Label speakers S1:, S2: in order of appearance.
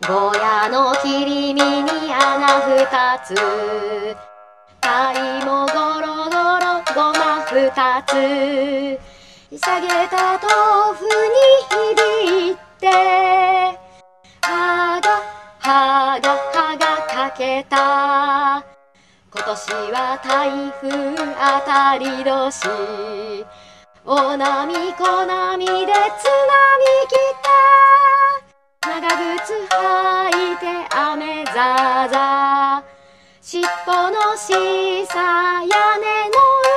S1: 坊やの切り身に穴二つ、鯛もゴロゴロごま二つ、下げた豆腐に響いて、はがかけた。今年は台風当たり年、お波小波で津波来た。長靴履いて雨ざざ、尻尾のしさ屋根の